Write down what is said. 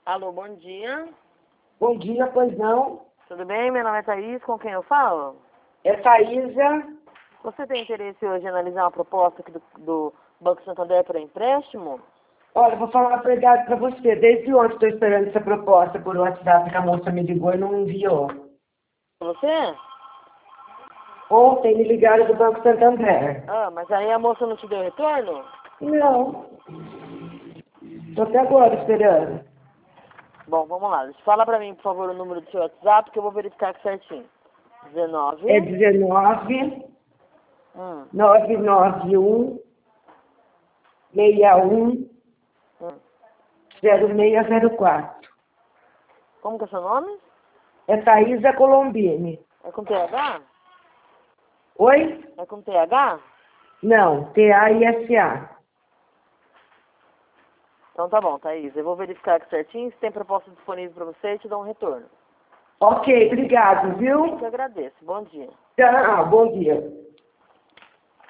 Alô, bom dia. Bom dia, pois não? Tudo bem? Meu nome é Thaís, com quem eu falo? É Thaísa. Você tem interesse hoje em analisar uma proposta aqui do Banco Santander para empréstimo? Olha, vou falar a verdade para você. Desde ontem estou esperando essa proposta por WhatsApp que a moça me ligou e não enviou. Você? Ontem me ligaram do Banco Santander. Ah, mas aí a moça não te deu retorno? Não. Estou até agora esperando. Bom, vamos lá. Fala para mim, por favor, o número do seu WhatsApp que eu vou verificar aqui certinho. 19. É 19 Hum, 991 61 hum. 0604. Como que é seu nome? É Thaísa Colombini. É com TH? Oi? É com TH? Não, Taisa. Então tá bom, Thaís. Eu vou verificar aqui certinho. Se tem proposta disponível para você, eu te dou um retorno. Ok, obrigado, Eu viu? que agradeço. Bom dia. Tchau, bom dia.